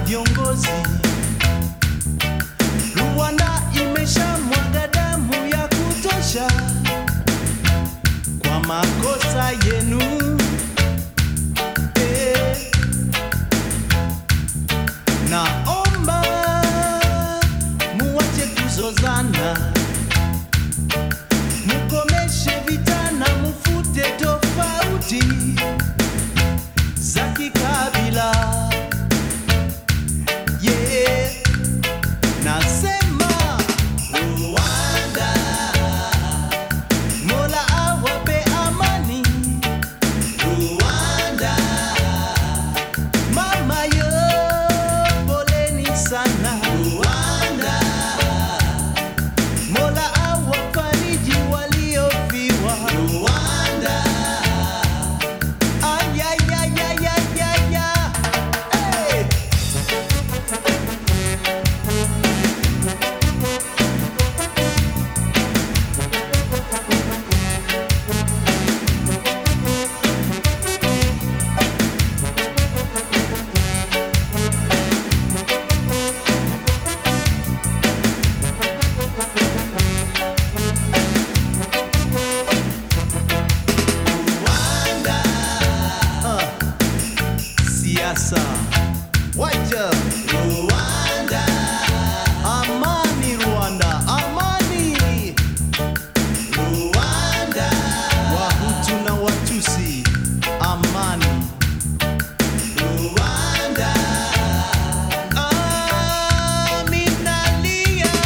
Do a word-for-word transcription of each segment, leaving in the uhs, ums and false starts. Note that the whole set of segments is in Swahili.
viongozi. Rwanda imeshamwaga damu ya kutosha kwa makosa yenu. Eh, naomba muache kuzozana, mukomeshe vita na mufute tofauti za kikabila. Yeah, nasema Rwanda, Mola awape amani. Rwanda, mama yo, poleni sana. Rwanda, Mola awafariji waliofiwa. Rwanda, ay ay ay ay ay ay ay. Hey! Siasa wacha Rwanda, amani Rwanda, amani Rwanda, Wahutu na Watusi, amani Rwanda. Aminalia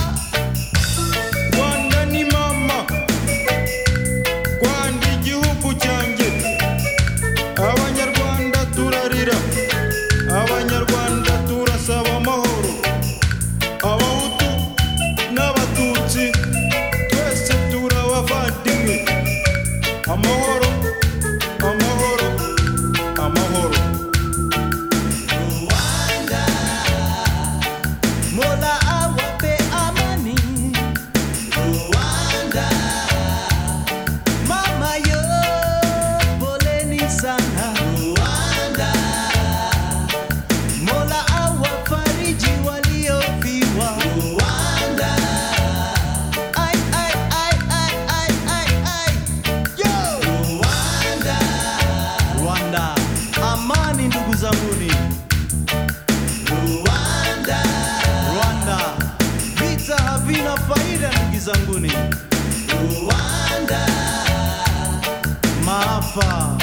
Rwanda ni mama, Rwanda igihugu cyanjye. Abanyarwanda turarira, Abanyarwanda turasaba amahoro. Abahutu n'Abatutsi twese turabavandimwe. Amahoro, amahoro, amahoro. Rwanda, Mola awape amani. Rwanda, mama yo, poleni sana. Rwanda, Mola awafariji waliofiwa. Rwanda, ay ay ay ay ay ay ay. Yo! Rwanda, Rwanda, amani ndugu zanguni. Rwanda, Rwanda, vita havina faida ndugu zanguni. Rwanda, maafa